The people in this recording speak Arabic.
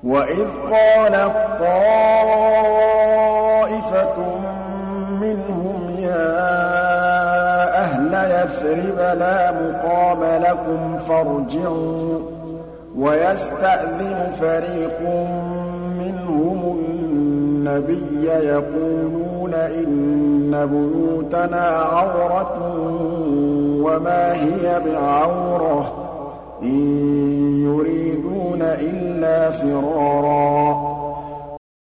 وَإِذْ قَالَت طَّائِفَةٌ مِّنْهُمْ يَا أَهْلَ يَثْرِبَ لَا مُقَامَ لَكُمْ فَارْجِعُوا ۚ وَيَسْتَأْذِنُ فَرِيقٌ مِّنْهُمُ النَّبِيَّ يَقُولُونَ إِنَّ بُيُوتَنَا عَوْرَةٌ وَمَا هِيَ بِعَوْرَةٍ إِن يُرِيدُونَ إِلَّا فِرَارًا